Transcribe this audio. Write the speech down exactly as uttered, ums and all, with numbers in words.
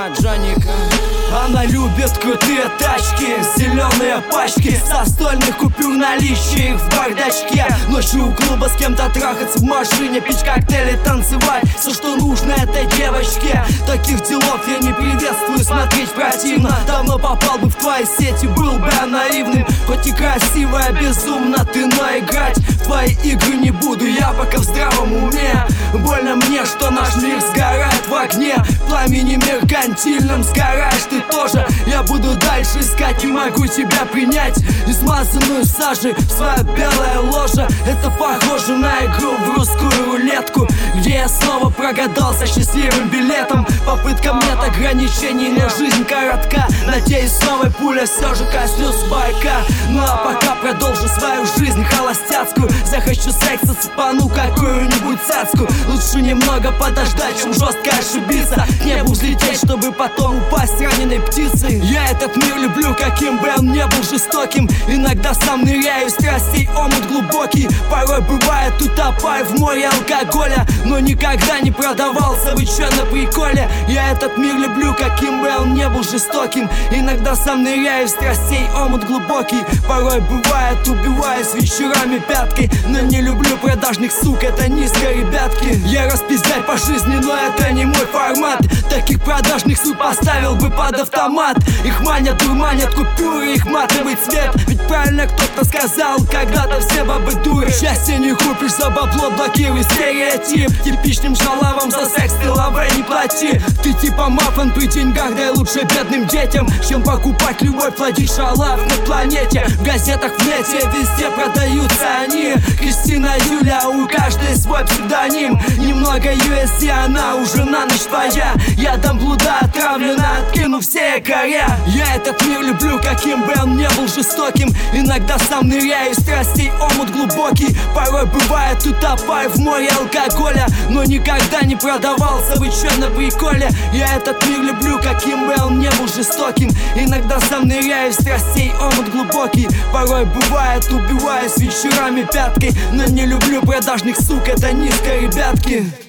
Джоника. Она любит крутые тачки, зеленые пачки со стольных купюр, наличие их в бардачке. Ночью у клуба с кем-то трахаться в машине, пить коктейли, танцевать, все, что нужно этой девочке. Таких делов я не приветствую, смотреть противно. Давно попал бы в твои сети, был бы я наивным. Хоть и красивая, безумно ты, но играть в твои игры не буду я пока в здравом уме. Больно мне, что наш мир сгорает в огне, пламени меркантильном сгораешь ты тоже. Я буду дальше искать, не могу тебя принять, измазанную сажей в свое белое ложе. Это похоже на игру в русскую рулетку, где я снова прогадался счастливым билетом. Попыткам нет ограничений, но жизнь коротка. Надеюсь, с новой пуля все же коснусь байка. Ну а пока продолжу свою жизнь холостяцкую. Захочу секса, цепану какую-нибудь цацку. Лучше немного подождать, чем жестко ошибиться. К небу взлететь, чтобы потом упасть раненой птицей. Я этот мир люблю, каким бы он не был жестоким. Иногда сам ныряю, страстей омут глубокий. Порой бывает утопаю в море алкоголя, но никогда не продавался, вы чё на приколе? Я этот мир люблю, каким бы он не был жестоким. Иногда сам ныряю, страстей омут глубокий. Порой бывает убиваюсь вечерами пяткой, но не люблю продажных сук, это низко, ребятки. Я распиздяй по жизни, но это не мой формат. Таких продажных сук поставил бы под автомат. Их манят, дурманят купюры, их матовый цвет. Ведь правильно кто-то сказал, когда-то все бабы дуры. Счастье не купишь за бабло, блокируй стереотип. Типичным шалавам за секс ты лаве не плати. Ты типа мафан при деньгах, дай лучше бедным детям, чем покупать любовь, плодить шалав на планете. В газетах, в нете, везде продаются они. Кристина, Юля, у каждой свой псевдоним. Немного ю эс ди, она уже на ночь твоя. Я дам блуда отравлена, откину все якоря. Я этот мир люблю, каким бы он не был жестоким. Иногда сам ныряю, страстей омут глубокий. Порой бывает утопаю в море алкоголя, но никогда не продавался, вы чё на приколе? Я этот мир люблю, каким бы он не был жестоким. Иногда сам ныряю, страстей омут глубокий. Порой бывает убиваюсь вечерами пяткой, но не люблю продажных сук, это низко, ребятки.